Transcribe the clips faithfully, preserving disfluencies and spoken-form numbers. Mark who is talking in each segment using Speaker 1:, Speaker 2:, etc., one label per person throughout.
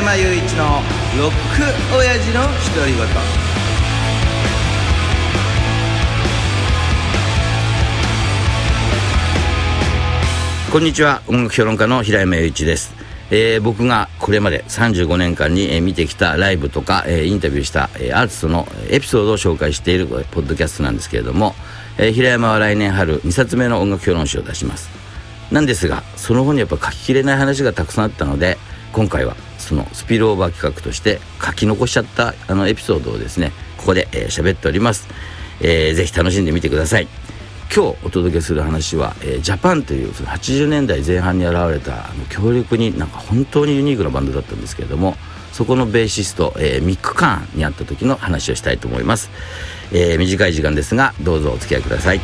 Speaker 1: 山雄一のロック親父の独り言。こんにちは、音楽評論家の平山雄一です。えー、僕がこれまでさんじゅうごねんかんに、えー、見てきたライブとか、えー、インタビューした、えー、アーティストのエピソードを紹介しているポッドキャストなんですけれども、えー、平山は来年春にさつめの音楽評論集を出します。なんですが、その後にやっぱ書ききれない話がたくさんあったので、今回はそのスピルオーバー企画として書き残しちゃったあのエピソードをですね、ここで喋、えー、っております。えー、ぜひ楽しんでみてください。今日お届けする話は、えー、ジャパンというそのはちじゅうねんだいぜん半に現れたあの強力になんか本当にユニークなバンドだったんですけれども、そこのベーシスト、えー、ミック・カーンに会った時の話をしたいと思います。えー、短い時間ですがどうぞお付き合いください。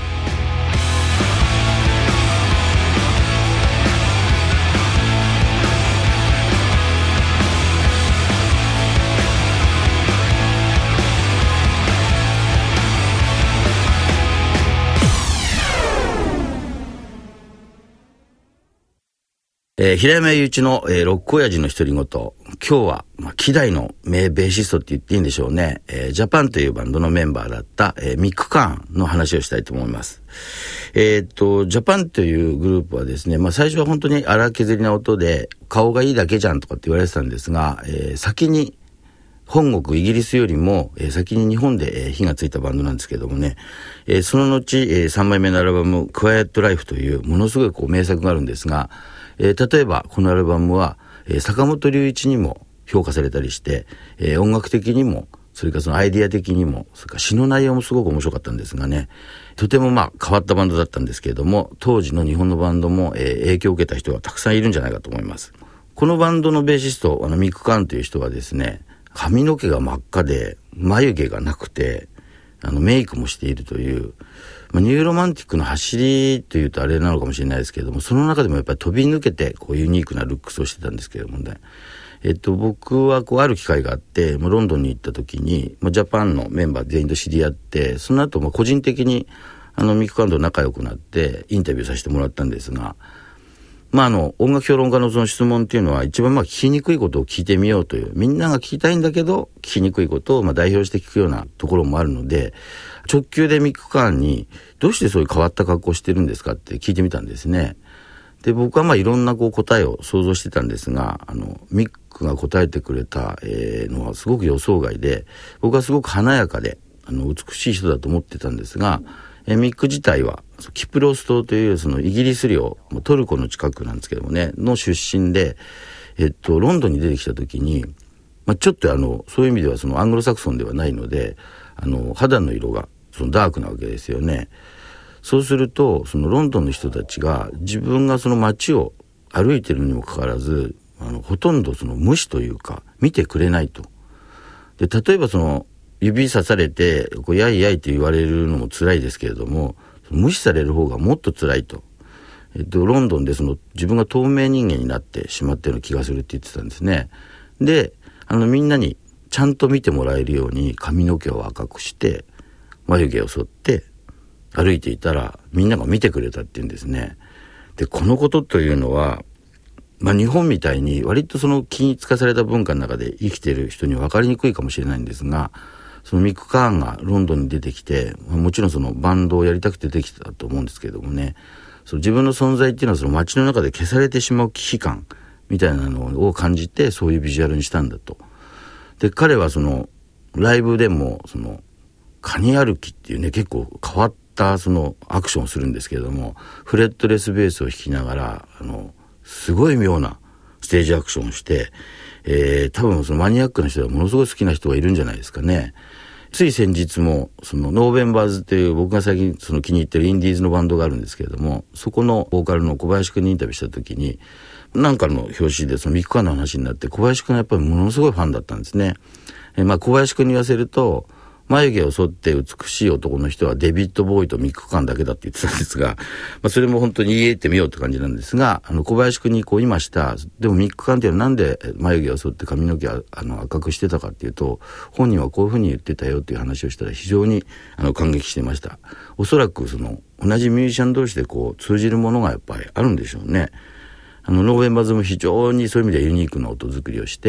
Speaker 1: えー、平山雄一の、えー、ロック親父の独り言。今日は、まあ、希代の名ベーシストって言っていいんでしょうね。えー、ジャパンというバンドのメンバーだった、えー、ミック・カーンの話をしたいと思います。えー、っと、ジャパンというグループはですね、まあ、最初は本当に荒削りな音で、顔がいいだけじゃんとかって言われてたんですが、えー、先に、本国イギリスよりも、えー、先に日本で、えー、火がついたバンドなんですけどもね、えー、その後、えー、さんまいめのアルバム、クワイエット・ライフというものすごいこう名作があるんですが、えー、例えばこのアルバムは、えー、坂本龍一にも評価されたりして、えー、音楽的にもそれからそのアイディア的にもそれから詩の内容もすごく面白かったんですがね、とてもまあ変わったバンドだったんですけれども、当時の日本のバンドも、えー、影響を受けた人がたくさんいるんじゃないかと思います。このバンドのベーシストあのミック・カーンという人はですね、髪の毛が真っ赤で眉毛がなくてあのメイクもしているという、まあ、ニューロマンティックの走りというとあれなのかもしれないですけれども、その中でもやっぱり飛び抜けてこうユニークなルックスをしてたんですけれどもね、えっと僕はこうある機会があって、まあ、ロンドンに行った時に、まあ、ジャパンのメンバー全員と知り合って、その後まあ個人的にあのミック・カーンと仲良くなってインタビューさせてもらったんですが、まああの音楽評論家のその質問っていうのは一番まあ聞きにくいことを聞いてみようという、みんなが聞きたいんだけど聞きにくいことをまあ代表して聞くようなところもあるので、直球でミック・カーンにどうしてそういう変わった格好をしてるんですかって聞いてみたんですね。で、僕はまあいろんなこう答えを想像してたんですが、あのミックが答えてくれた、えー、のはすごく予想外で、僕はすごく華やかであの美しい人だと思ってたんですが、えー、ミック自体はキプロス島というそのイギリス領、トルコの近くなんですけどもねの出身で、えっとロンドンに出てきた時に、まあ、ちょっとあのそういう意味ではそのアングロサクソンではないので、あの肌の色がそのダークなわけですよね。そうするとそのロンドンの人たちが自分がその街を歩いてるにもかかわらず、あのほとんどその無視というか見てくれないと。で、例えばその指さされてこうやいやいって言われるのも辛いですけれども、無視される方がもっと辛いと。えっとロンドンでその自分が透明人間になってしまったような気がするって言ってたんですね。で、あのみんなにちゃんと見てもらえるように髪の毛を赤くして眉毛を剃って歩いていたらみんなが見てくれたっていうんですね。で、このことというのは、まあ、日本みたいに割とその気につかされた文化の中で生きている人には分かりにくいかもしれないんですが、そのミック・カーンがロンドンに出てきて、もちろんそのバンドをやりたくてできたと思うんですけれどもね、その自分の存在っていうのはその街の中で消されてしまう危機感みたいなのを感じて、そういうビジュアルにしたんだと。で、彼はそのライブでもそのカニ歩きっていうね、結構変わったそのアクションをするんですけれども、フレットレスベースを弾きながらあのすごい妙なステージアクションをして、えー、多分そのマニアックな人はものすごい好きな人がいるんじゃないですかね。つい先日もそのノーベンバーズっていう僕が最近その気に入ってるインディーズのバンドがあるんですけれども、そこのボーカルの小林くんにインタビューした時に、なんかの表紙でそのミック・カーンの話になって、小林くんはやっぱりものすごいファンだったんですね。えー、まあ小林くんに言わせると、眉毛を剃って美しい男の人はデビッド・ボーイとミック・カーンだけだって言ってたんですが、まあ、それも本当に言い得てみようって感じなんですが、あの小林くんにこう言いました。でもミック・カーンっていうのはなんで眉毛を剃って髪の毛をあの赤くしてたかっていうと、本人はこういうふうに言ってたよっていう話をしたら非常にあの感激してました。おそらくその同じミュージシャン同士でこう通じるものがやっぱりあるんでしょうね。あのノーベンバーズも非常にそういう意味ではユニークな音作りをして、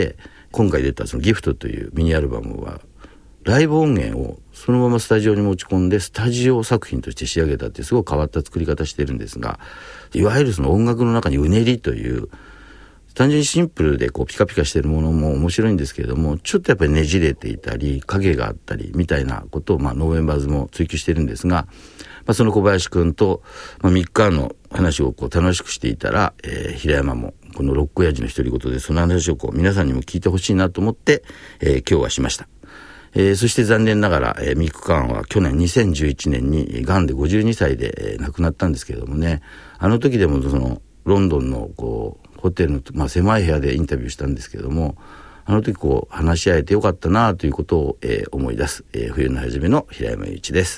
Speaker 1: 今回出たそのギフトというミニアルバムはライブ音源をそのままスタジオに持ち込んでスタジオ作品として仕上げたっていうすごい変わった作り方してるんですが、いわゆるその音楽の中にうねりという単純にシンプルでこうピカピカしてるものも面白いんですけれども、ちょっとやっぱりねじれていたり影があったりみたいなことをまあノーベンバーズも追求してるんですが、まあ、その小林くんと、まあ、みっかの話をこう楽しくしていたら、えー、平山もこのロック親父の独り言でその話をこう皆さんにも聞いてほしいなと思って、えー、今日はしました。えー、そして残念ながら、えー、ミック・カーンは去年にせんじゅういちねんにがんでごじゅうにさいで、えー、亡くなったんですけれどもね、あの時でもそのロンドンのこうホテルの、まあ、狭い部屋でインタビューしたんですけれども、あの時こう話し合えてよかったなということを、えー、思い出す、えー、冬の初めの平山祐一です。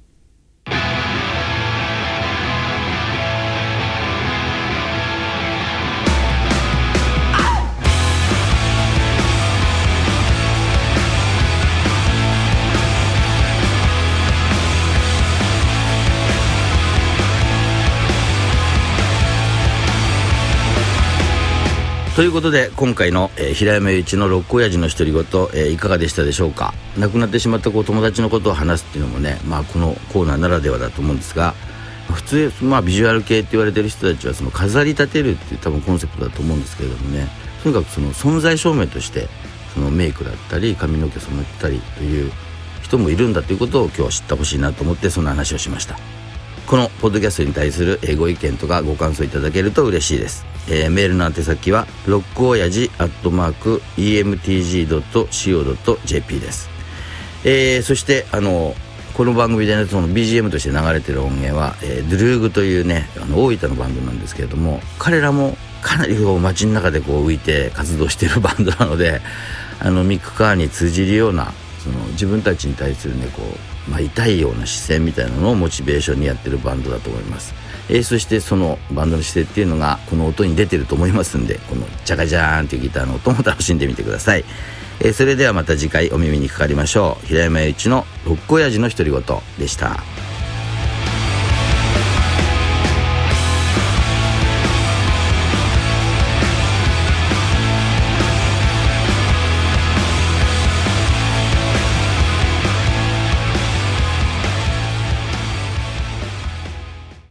Speaker 1: ということで今回の、えー、平山祐一のロック親父の独り言、えー、いかがでしたでしょうか。亡くなってしまったこう友達のことを話すっていうのもね、まあ、このコーナーならではだと思うんですが、普通、まあ、ビジュアル系って言われてる人たちはその飾り立てるっていう多分コンセプトだと思うんですけれどもね、とにかくその存在証明としてそのメイクだったり髪の毛染めたりという人もいるんだということを今日は知ってほしいなと思ってそんな話をしました。このポッドキャストに対するご意見とかご感想いただけると嬉しいです。えー、メールの宛先はロックおやじアットマーク イーエムティージードットシーオードットジェーピー です。えー、そしてあのこの番組でねその ビージーエム として流れてる音源は、えー、ドゥルーグというねあの大分のバンドなんですけれども、彼らもかなりこう街の中でこう浮いて活動しているバンドなので、あのミック・カーに通じるようなその自分たちに対するねこう、まあ、痛いような視線みたいなのをモチベーションにやってるバンドだと思います。えー、そしてそのバンドの姿勢っていうのがこの音に出てると思いますんで、このジャカジャーンというギターの音も楽しんでみてください。えー、それではまた次回お耳にかかりましょう。平山祐一のロック親父の独り言でした。